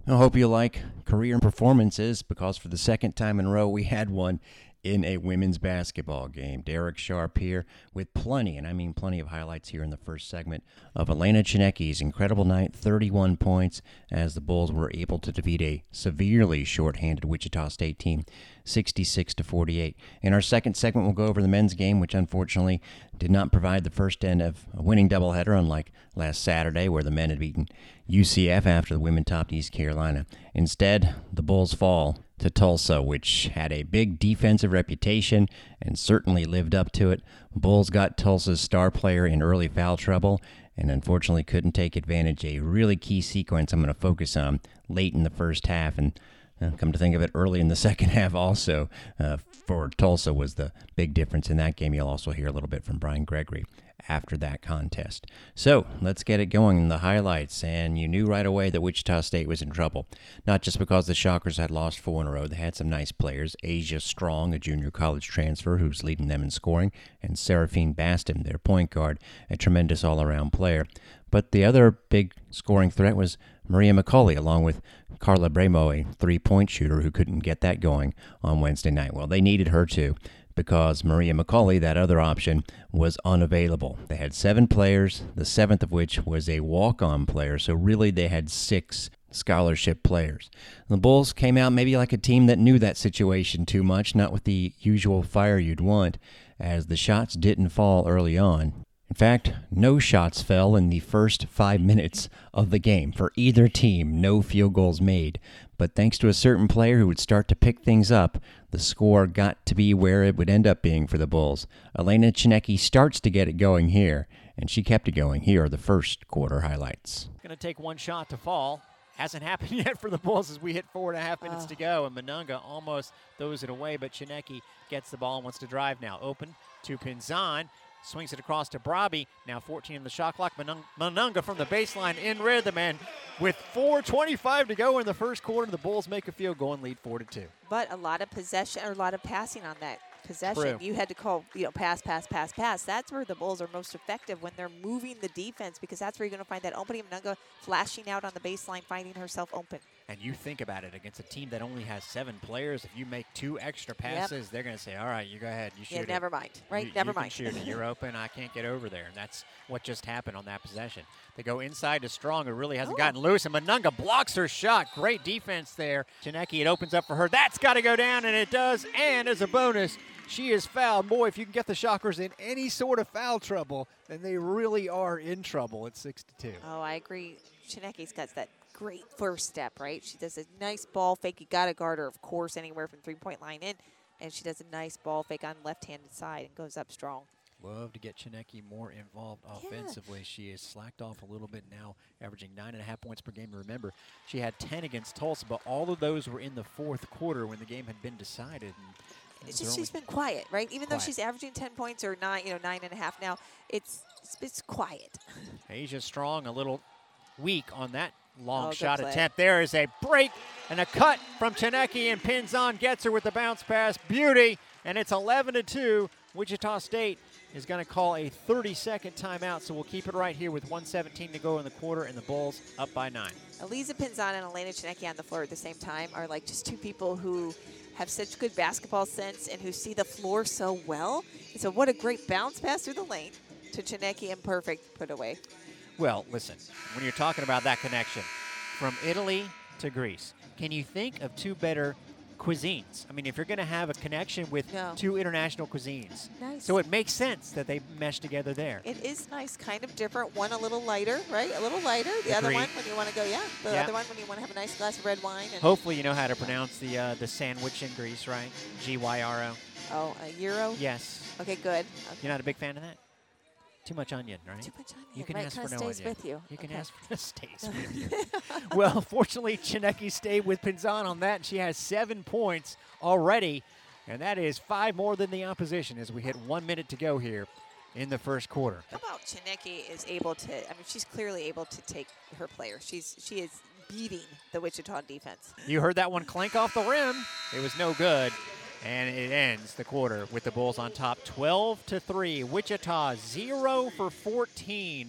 I hope you like career performances because for the second time in a row we had one in a women's basketball game. Derek Sharp here with plenty, and I mean plenty of highlights here in the first segment of Elena Tsinecki's incredible night, 31 points, as the Bulls were able to defeat a severely shorthanded Wichita State team, 66-48. In our second segment, we'll go over the men's game, which unfortunately did not provide the first end of a winning doubleheader, unlike last Saturday where the men had beaten UCF after the women topped East Carolina. Instead, the Bulls fall to Tulsa, which had a big defensive reputation and certainly lived up to it. Bulls got Tulsa's star player in early foul trouble and unfortunately couldn't take advantage of a really key sequence I'm going to focus on late in the first half, and come to think of it, early in the second half also for Tulsa was the big difference in that game. You'll also hear a little bit from Brian Gregory after that contest. So let's get it going in the highlights. And you knew right away that Wichita State was in trouble, not just because the Shockers had lost 4 in a row. They had some nice players. Asia Strong, a junior college transfer who's leading them in scoring, and Seraphine Baston, their point guard, a tremendous all-around player. But the other big scoring threat was Maria McCauley, along with Carla Bremo, a three-point shooter who couldn't get that going on Wednesday night. Well, they needed her too, because Maria McCauley, that other option, was unavailable. They had 7 players, the 7th of which was a walk-on player, so really they had 6 scholarship players. The Bulls came out maybe like a team that knew that situation too much, not with the usual fire you'd want, as the shots didn't fall early on. In fact, no shots fell in the first 5 minutes of the game. For either team, no field goals made. But thanks to a certain player who would start to pick things up, the score got to be where it would end up being for the Bulls. Elena Tsinecki starts to get it going here, and she kept it going. Here are the first quarter highlights. Going to take one shot to fall. Hasn't happened yet for the Bulls as we hit 4.5 minutes to go, and Monunga almost throws it away, but Tsinecki gets the ball and wants to drive now. Open to Pinzan. Swings it across to Brabi. Now 14 in the shot clock. Monunga from the baseline in rhythm. And with 4:25 to go in the first quarter, the Bulls make a field goal and lead 4-2. But a lot of possession, or a lot of passing on that possession. True. You had to call, pass. That's where the Bulls are most effective, when they're moving the defense, because that's where you're going to find that opening. Monunga flashing out on the baseline, finding herself open. And you think about it, against a team that only has 7 players, if you make 2 extra passes, they're going to say, all right, you go ahead, you shoot it. Never mind, right? You Never can mind. shoot it. You're open. I can't get over there. And that's what just happened on that possession. They go inside to Strong, who really hasn't gotten loose, and Monunga blocks her shot. Great defense there. Tsinecki, it opens up for her. That's got to go down, and it does. And as a bonus, she is fouled. Boy, if you can get the Shockers in any sort of foul trouble, then they really are in trouble at 6-2. Oh, I agree. Tsinecki's got that great first step, right? She does a nice ball fake. You got to guard her, of course, anywhere from three-point line in. And she does a nice ball fake on left-handed side and goes up strong. Love to get Tsinecki more involved offensively. She has slacked off a little bit now, averaging 9.5 points per game. Remember, she had 10 against Tulsa, but all of those were in the fourth quarter when the game had been decided. And it's just she's been quiet, right? Even though she's averaging 10 points or 9.5 now, it's quiet. Asia Strong a little weak on that long good shot play. attempt. There is a break and a cut from Tsinecki, and Pinzan gets her with the bounce pass. Beauty, and it's 11-2. Wichita State is going to call a 30-second timeout, so we'll keep it right here with 1:17 to go in the quarter, and the Bulls up by 9. Eliza Pinzan and Elena Tsinecki on the floor at the same time are like just 2 people who have such good basketball sense and who see the floor so well. And so what a great bounce pass through the lane to Tsinecki, and perfect put away. Well, listen, when you're talking about that connection from Italy to Greece, can you think of 2 better cuisines? I mean, if you're going to have a connection with 2 international cuisines. Nice. So it makes sense that they mesh together there. It is nice, kind of different. One a little lighter, right? A little lighter. The other one when you want to go, the other one when you want to have a nice glass of red wine. And hopefully you know how to pronounce the sandwich in Greece, right? Gyro. Oh, a gyro? Yes. Okay, good. Okay. You're not a big fan of that? Too much onion, right? Too much onion. You can right, ask for no stays onion. with you. You can ask for stays with you. Well, fortunately, Tsinecki stayed with Pinzan on that, and she has 7 points already, and that is 5 more than the opposition as we hit 1 minute to go here in the first quarter. How about Tsinecki is able to, I mean, she's clearly able to take her players. She is beating the Wichita defense. You heard that one clank off the rim. It was no good. And it ends the quarter with the Bulls on top 12-3. Wichita 0 for 14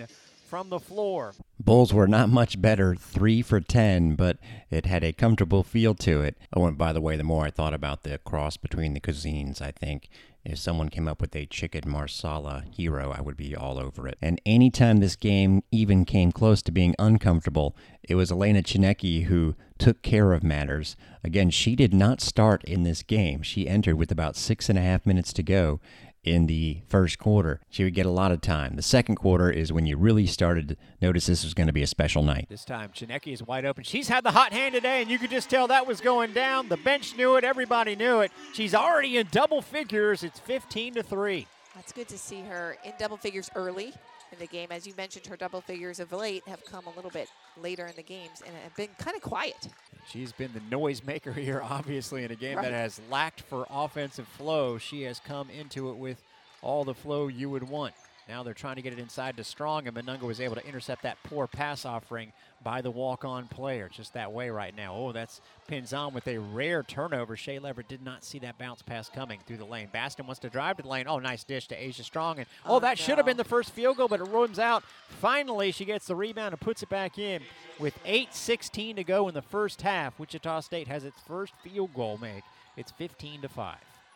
from the floor. Bulls were not much better, 3 for 10, but it had a comfortable feel to it. Oh, and by the way, the more I thought about the cross between the cuisines, I think if someone came up with a chicken marsala hero, I would be all over it. And anytime this game even came close to being uncomfortable, it was Elena Tsinecki who took care of matters. Again, she did not start in this game. She entered with about 6.5 minutes to go in the first quarter. She would get a lot of time. The second quarter is when you really started to notice this was going to be a special night. This time, Tsinecki is wide open. She's had the hot hand today, and you could just tell that was going down. The bench knew it. Everybody knew it. She's already in double figures. It's 15-3. That's good to see her in double figures early in the game. As you mentioned, her double figures of late have come a little bit later in the games and have been kind of quiet. She's been the noise maker here, obviously, in a game that has lacked for offensive flow. She has come into it with all the flow you would want. Now they're trying to get it inside to Strong, and Monunga was able to intercept that poor pass offering by the walk-on player. Just that way right now. Oh, that's Pinzon with a rare turnover. Shea Leverett did not see that bounce pass coming through the lane. Baston wants to drive to the lane. Oh, nice dish to Asia Strong. And that should have been the first field goal, but it runs out. Finally, she gets the rebound and puts it back in with 8:16 to go in the first half. Wichita State has its first field goal make. It's 15-5.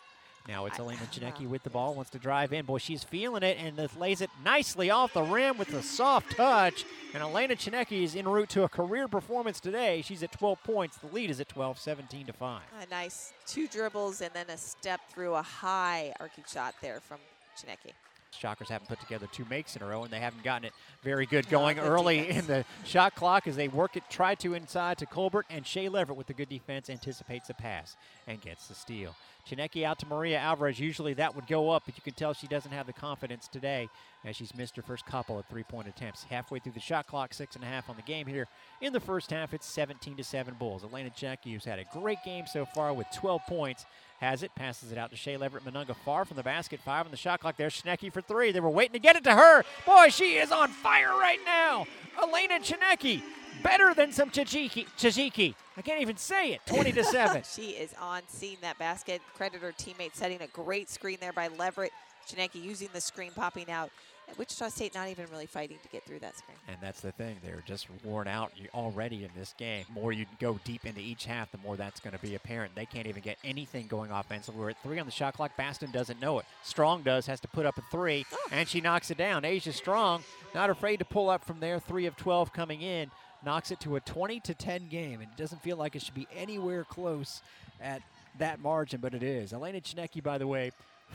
Now it's Elena Tsinecki with the ball, wants to drive in. Boy, she's feeling it and lays it nicely off the rim with a soft touch. And Elena Tsinecki is en route to a career performance today. She's at 12 points. The lead is at 12, 17-5. A nice 2 dribbles and then a step through a high arcing shot there from Tsinecki. Shockers haven't put together 2 makes in a row, and they haven't gotten it very good going early in the shot clock as they work it, try to inside to Colbert, and Shea Leverett with the good defense anticipates the pass and gets the steal. Tsinecki out to Maria Alvarez. Usually that would go up, but you can tell she doesn't have the confidence today as she's missed her first couple of 3-point attempts. Halfway through the shot clock, 6.5 on the game here. In the first half, it's 17-7 Bulls. Elena Tsinecki, who's had a great game so far with 12 points, has it, passes it out to Shea Leverett. Monunga far from the basket, 5 on the shot clock. There's Tsinecki for 3. They were waiting to get it to her. Boy, she is on fire right now. Elena Tsinecki, better than some Tchiziki. I can't even say it, 20-7. She is on seeing that basket. Credit her teammate setting a great screen there by Leverett. Tsinecki using the screen, popping out. And Wichita State not even really fighting to get through that screen. And that's the thing. They're just worn out already in this game. The more you go deep into each half, the more that's going to be apparent. They can't even get anything going offensively. We're at 3 on the shot clock. Baston doesn't know it. Strong does, has to put up a 3, and she knocks it down. Asia Strong, not afraid to pull up from there. 3 of 12 coming in. Knocks it to a 20-10 game. It doesn't feel like it should be anywhere close at that margin, but it is. Elena Tsinecki, by the way,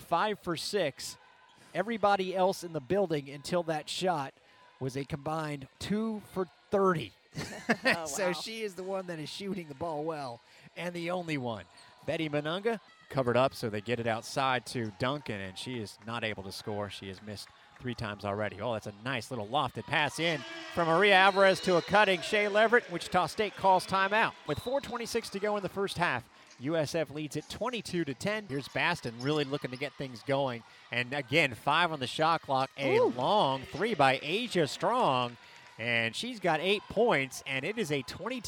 5 for 6. Everybody else in the building until that shot was a combined 2 for 30. Wow. So she is the one that is shooting the ball well, and the only one. Betty Monunga covered up, so they get it outside to Duncan, and she is not able to score. She has missed 3 times already. Oh, that's a nice little lofted pass in from Maria Alvarez to a cutting Shea Leverett. Wichita State calls timeout. With 4:26 to go in the first half, USF leads it 22-10. Here's Baston really looking to get things going. And again, 5 on the shot clock. A long 3 by Asia Strong. And she's got 8 points, and it is a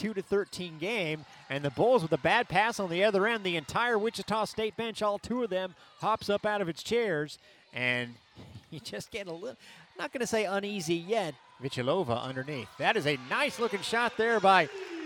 22-13 game. And the Bulls with a bad pass on the other end. The entire Wichita State bench, all 2 of them, hops up out of its chairs. And you just get a little, not going to say uneasy yet. Vichalova underneath. That is a nice-looking shot there by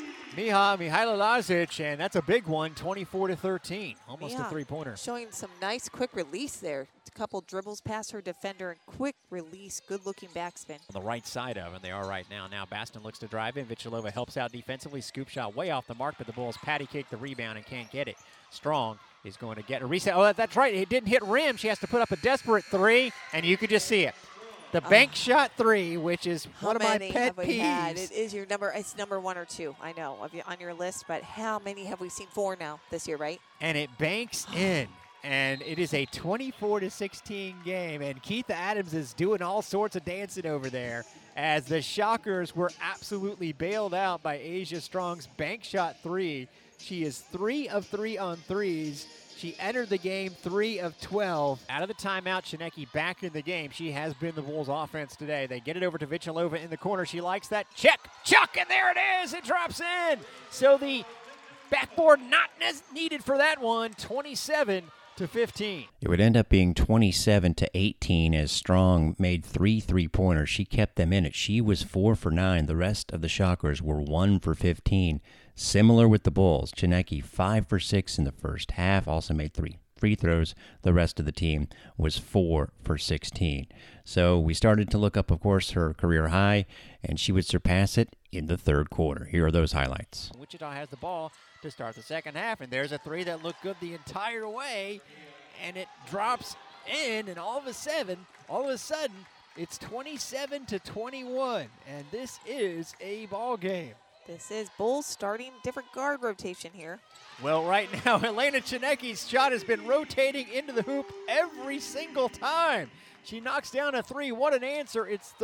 Mihaela Lazic, and that's a big one, 24-13, almost a 3-pointer. Showing some nice quick release there. A couple dribbles past her defender and quick release, good-looking backspin. On the right side of, and they are right now. Now Baston looks to drive in. Vichalova helps out defensively. Scoop shot way off the mark, but the Bulls patty cake the rebound and can't get it. Strong is going to get a reset. Oh, that's right. It didn't hit rim. She has to put up a desperate 3, and you could just see it. The bank shot 3, which is one of my pet peeves. It is your number. It's number 1 or 2. I know on your list, but how many have we seen? 4 now this year, right? And it banks in, and it is a 24-16 game. And Keith Adams is doing all sorts of dancing over there as the Shockers were absolutely bailed out by Asia Strong's bank shot 3. She is 3 of 3 on threes. She entered the game 3 of 12. Out of the timeout, Tsinecki back in the game. She has been the Bulls' offense today. They get it over to Vichalova in the corner. She likes that. Check, chuck, and there it is. It drops in. So the backboard not needed for that one. 27 to 15. It would end up being 27-18 as Strong made 3 3-pointers. She kept them in it. She was 4 for 9. The rest of the Shockers were 1 for 15. Similar with the Bulls. Chinecki 5 for 6 in the first half, also made 3 free throws. The rest of the team was 4 for 16. So we started to look up, of course, her career high, and she would surpass it in the third quarter. Here are those highlights. Wichita has the ball to start the second half, and there's a three that looked good the entire way, and it drops in, and all of a sudden, it's 27-21, and this is a ball game. This is Bulls starting different guard rotation here. Well, right now, Elena Chinecki's shot has been rotating into the hoop every single time. She knocks down a three. What an answer. It's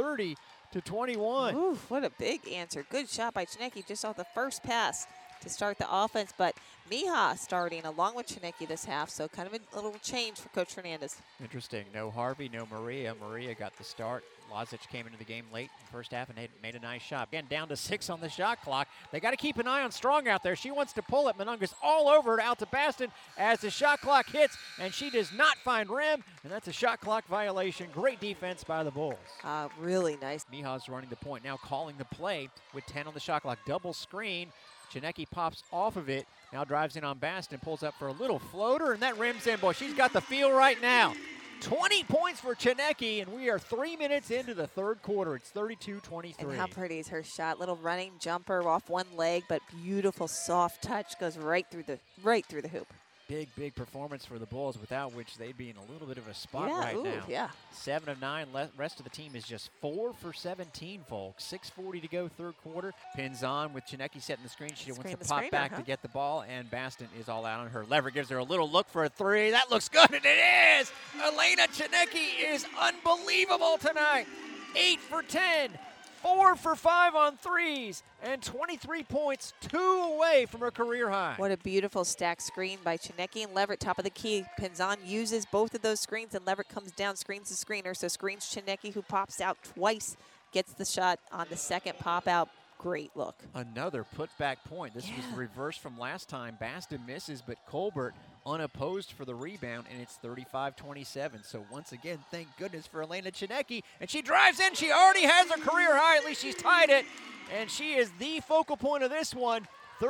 30-21. Oof, what a big answer. Good shot by Chinecki just off the first pass to start the offense, but Mija starting along with Chinecki this half, so kind of a little change for Coach Fernandez. Interesting. No Harvey, no Maria. Maria got the start. Lazic came into the game late in the first half and made a nice shot. Again, down to 6 on the shot clock. They got to keep an eye on Strong out there. She wants to pull it. Mononga's all over it out to Baston as the shot clock hits, and she does not find rim, and that's a shot clock violation. Great defense by the Bulls. Really nice. Mija's running the point, now calling the play with 10 on the shot clock. Double screen. Chinecki pops off of it, now drives in on Baston, pulls up for a little floater, and that rims in. Boy, she's got the feel right now. 20 points for Chinecki, and we are 3 minutes into the third quarter. It's 32-23. And how pretty is her shot? Little running jumper off one leg, but beautiful soft touch, goes right through the hoop. Big performance for the Bulls, without which they'd be in a little bit of a spot now. Yeah. 7 of 9. Rest of the team is just 4 for 17, folks. 6:40 to go, third quarter. Pins on with Chinecki setting the screen. She wants to pop back to get the ball, and Baston is all out on her. Lever gives her a little look for a three. That looks good, and it is! Elena Chinecki is unbelievable tonight. 8 for 10. 4 for 5 on threes, and 23 points, 2 away from her career high. What a beautiful stack screen by Chinecki and Leverett, top of the key. Pinzon uses both of those screens, and Leverett comes down, screens the screener. So screens Chinecki, who pops out twice, gets the shot on the second pop out. Great look. Another putback point. This was the reverse from last time. Baston misses, but Colbert unopposed for the rebound, and it's 35-27. So once again, thank goodness for Elena Chinecki. And she drives in. She already has her career high. At least she's tied it. And she is the focal point of this one.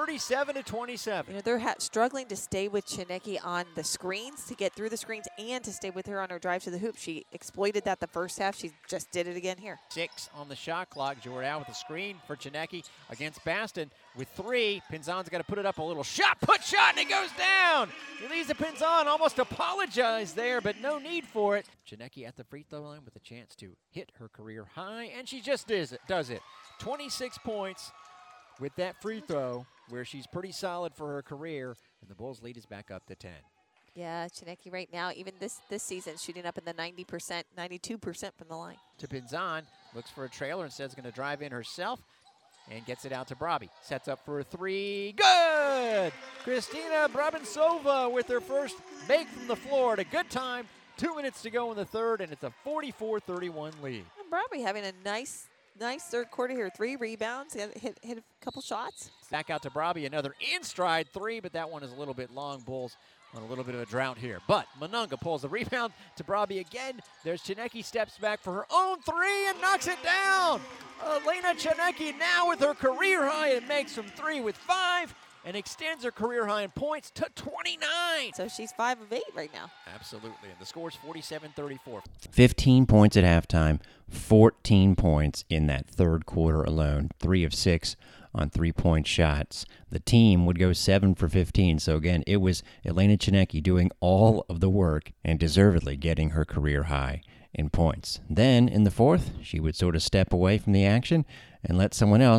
37-27. You know, they're struggling to stay with Chinecki on the screens, to get through the screens, and to stay with her on her drive to the hoop. She exploited that the first half. She just did it again here. 6 on the shot clock. Jordan with a screen for Chinecki against Baston with 3. Pinzon's got to put it up a little shot. Put shot, and it goes down. Elisa Pinzon almost apologized there, but no need for it. Chinecki at the free throw line with a chance to hit her career high, and she just does it. 26 points with that free throw, where she's pretty solid for her career, and the Bulls lead is back up to 10. Yeah, Chinecki right now, even this season, shooting up in the 90%, 92% from the line. To Pinzon, looks for a trailer, instead is going to drive in herself, and gets it out to Brabi. Sets up for a three. Good! Kristina Brabinsova with her first make from the floor at a good time. 2 minutes to go in the third, and it's a 44-31 lead. And Brabi having a nice third quarter here. 3 rebounds, hit a couple shots. Back out to Brabi, another in-stride three, but that one is a little bit long. Bulls on a little bit of a drought here. But Mononga pulls the rebound to Brabi again. There's Chinecki, steps back for her own three and knocks it down. Elena Chinecki now with her career high and makes from 3 with 5 and extends her career high in points to 29. So she's 5 of 8 right now. Absolutely, and the score's 47-34. 15 points at halftime, 14 points in that third quarter alone, 3 of 6 on 3-point shots. The team would go 7 for 15, so again, it was Elena Chinecki doing all of the work and deservedly getting her career high in points. Then, in the fourth, she would sort of step away from the action and let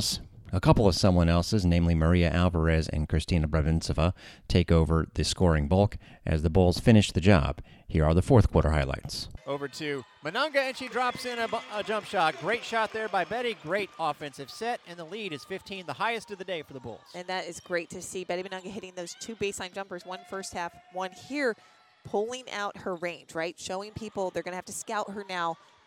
a couple of someone else's, namely Maria Alvarez and Kristina Brabinsova, take over the scoring bulk as the Bulls finish the job. Here are the fourth quarter highlights. Over to Mononga, and she drops in a jump shot. Great shot there by Betty. Great offensive set, and the lead is 15, the highest of the day for the Bulls. And that is great to see. Betty Mononga hitting those 2 baseline jumpers, one first half, one here, pulling out her range, right? Showing people they're going to have to scout her now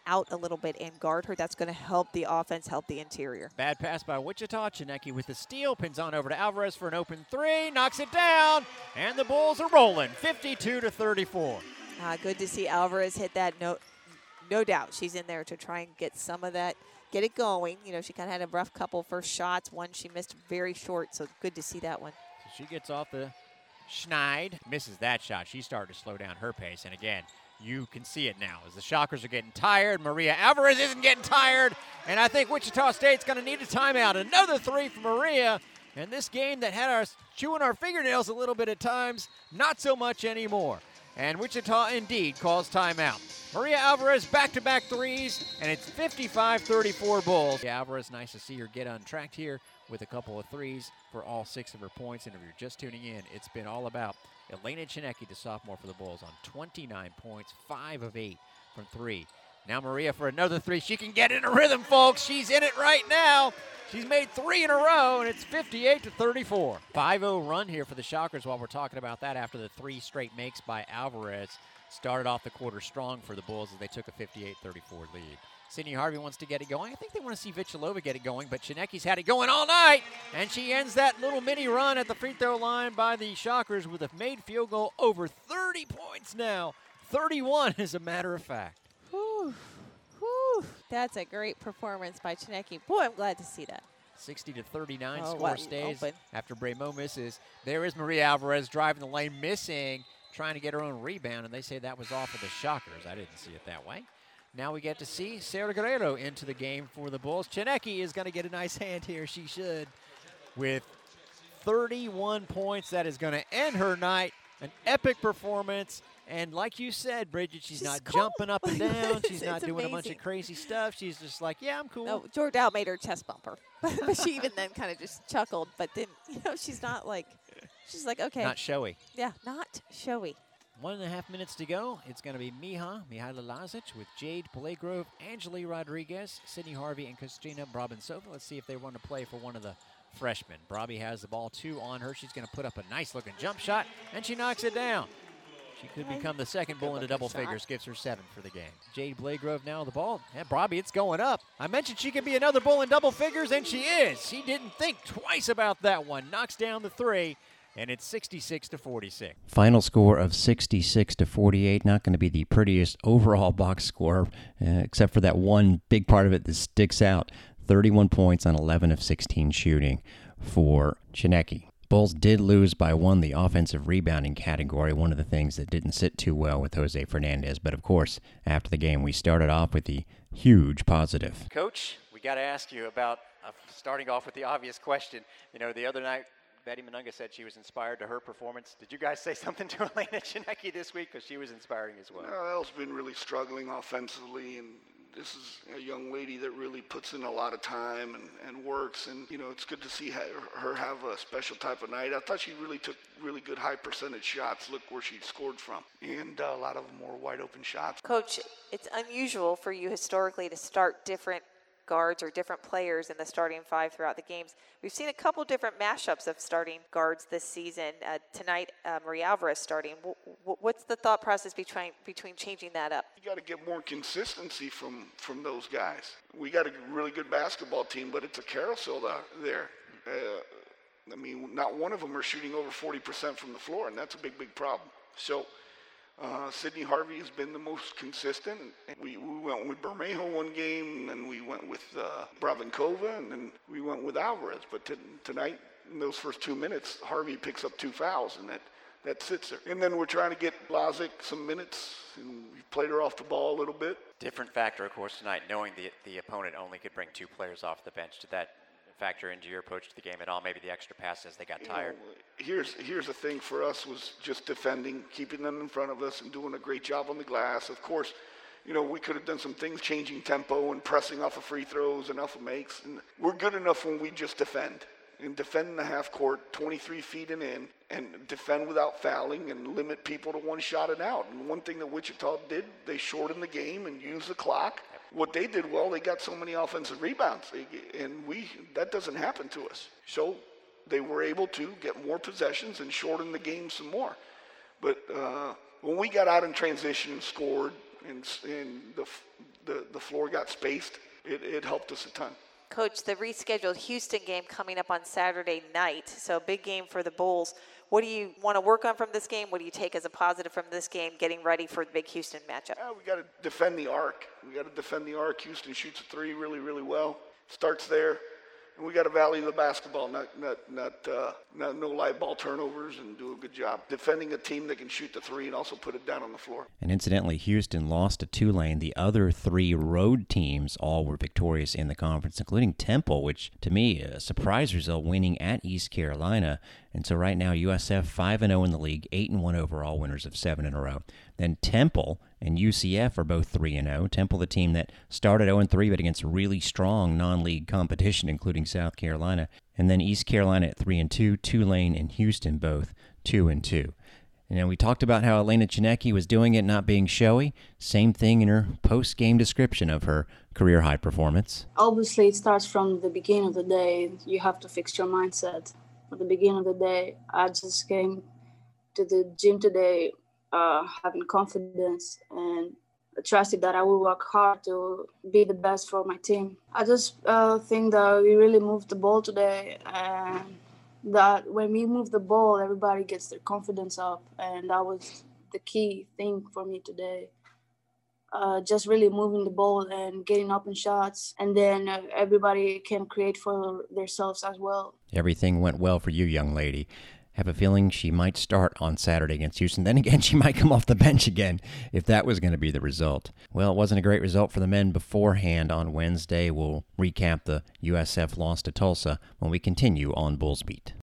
out a little bit and guard her. That's going to help the offense, help the interior. Bad pass by Wichita. Chinecki with the steal. Pinzon over to Alvarez for an open three. Knocks it down. And the Bulls are rolling, 52-34. Good to see Alvarez hit that. No doubt she's in there to try and get some of that, get it going. You know, she kind of had a rough couple first shots. One she missed very short, so good to see that one. So she gets off the Schneid. Misses that shot. She started to slow down her pace. And again, you can see it now as the Shockers are getting tired. Maria Alvarez isn't getting tired. And I think Wichita State's going to need a timeout. Another three for Maria. And this game that had us chewing our fingernails a little bit at times, not so much anymore. And Wichita indeed calls timeout. Maria Alvarez back-to-back threes, and it's 55-34 Bulls. Alvarez, nice to see her get untracked here with a couple of threes for all 6 of her points. And if you're just tuning in, it's been all about Elena Chinecki, the sophomore for the Bulls, on 29 points, 5 of 8 from 3. Now Maria for another three. She can get in a rhythm, folks. She's in it right now. She's made 3 in a row, and it's 58-34. 5-0 run here for the Shockers while we're talking about that after the 3 straight makes by Alvarez. Started off the quarter strong for the Bulls as they took a 58-34 lead. Sydney Harvey wants to get it going. I think they want to see Vichalova get it going, but Chinecki's had it going all night, and she ends that little mini run at the free throw line by the Shockers with a made field goal over 30 points now. 31 as a matter of fact. Whew. Whew. That's a great performance by Chinecki. Boy, I'm glad to see that. 60-39 score stays after Bremo misses. There is Maria Alvarez driving the lane, missing, trying to get her own rebound, and they say that was off of the Shockers. I didn't see it that way. Now we get to see Sarah Guerrero into the game for the Bulls. Chinecki is going to get a nice hand here. She should. With 31 points, that is going to end her night. An epic performance. And like you said, Bridget, she's not cool. Jumping up and down. She's not doing amazing. A bunch of crazy stuff. She's just like, yeah, I'm cool. No, Jordal made her chest bumper. But she even then kind of just chuckled. But then, she's not like, she's like, okay. Not showy. Yeah, not showy. 1.5 minutes to go. It's going to be Mihaela Lazic with Jade Playgrove, Angeli Rodriguez, Sydney Harvey, and Kristina Brabinsova. Let's see if they want to play for one of the freshmen. Brabi has the ball 2 on her. She's going to put up a nice-looking jump shot, and she knocks it down. She could become the second Bull into double figures, gives her 7 for the game. Jade Playgrove now the ball. Yeah, Brabi, it's going up. I mentioned she could be another Bull in double figures, and she is. She didn't think twice about that one. Knocks down the 3. And it's 66-46. Final score of 66-48. Not going to be the prettiest overall box score, except for that one big part of it that sticks out. 31 points on 11 of 16 shooting for Chinecki. Bulls did lose by 1 the offensive rebounding category, one of the things that didn't sit too well with Jose Fernandez. But, of course, after the game, we started off with the huge positive. Coach, we got to ask you about starting off with the obvious question. The other night, Betty Mununga said she was inspired to her performance. Did you guys say something to Elena Chinecki this week? Because she was inspiring as well. No, Elle's been really struggling offensively, and this is a young lady that really puts in a lot of time and works. And, it's good to see her have a special type of night. I thought she really took really good high percentage shots. Look where she scored from. And a lot of them were wide open shots. Coach, it's unusual for you historically to start different guards or different players in the starting 5 throughout the games. We've seen a couple different mashups of starting guards this season. Tonight, Maria Alvarez starting. What's the thought process between changing that up? You got to get more consistency from those guys. We got a really good basketball team, but it's a carousel there. Not one of them are shooting over 40% from the floor, and that's a big, big problem. So Sydney Harvey has been the most consistent. We went with Bermejo one game, and then we went with Bravinkova, and then we went with Alvarez. But tonight, in those first 2 minutes, Harvey picks up 2 fouls, and that sits there. And then we're trying to get Lazic some minutes, and we played her off the ball a little bit. Different factor, of course, tonight, knowing the opponent only could bring 2 players off the bench. Did that factor into your approach to the game at all? Maybe the extra passes, they got tired. Here's the thing for us was just defending, keeping them in front of us, and doing a great job on the glass. Of course, we could have done some things, changing tempo and pressing off of free throws and off of makes. And we're good enough when we just defend. And defend in the half court, 23 feet and in, and defend without fouling and limit people to 1 shot and out. And one thing that Wichita did, they shortened the game and used the clock. What they did well, they got so many offensive rebounds, and that doesn't happen to us. So they were able to get more possessions and shorten the game some more. But when we got out in transition and scored, and the floor got spaced, it helped us a ton. Coach, the rescheduled Houston game coming up on Saturday night, so big game for the Bulls. What do you want to work on from this game? What do you take as a positive from this game, getting ready for the big Houston matchup? We got to defend the arc. Houston shoots a three really, really well. Starts there. And we got to value the basketball, no live ball turnovers, and do a good job defending a team that can shoot the three and also put it down on the floor. And incidentally, Houston lost to Tulane. The other three road teams all were victorious in the conference, including Temple, which to me, a surprise result, winning at East Carolina. And so right now, USF 5-0 in the league, 8-1 overall, winners of 7 in a row. Then Temple and UCF are both 3-0. Temple, the team that started 0-3, but against really strong non-league competition, including South Carolina. And then East Carolina at 3-2, Tulane and Houston both 2-2. And we talked about how Elena Tsineke was doing it, not being showy. Same thing in her post-game description of her career high performance. Obviously, it starts from the beginning of the day. You have to fix your mindset. At the beginning of the day, I just came to the gym today having confidence and trusted that I will work hard to be the best for my team. I just think that we really moved the ball today, and that when we move the ball, everybody gets their confidence up, and that was the key thing for me today. Just really moving the ball and getting up in shots, and then everybody can create for themselves as well. Everything went well for you, young lady. Have a feeling she might start on Saturday against Houston. Then again, she might come off the bench again if that was going to be the result. Well, it wasn't a great result for the men beforehand on Wednesday. We'll recap the USF loss to Tulsa when we continue on Bulls Beat.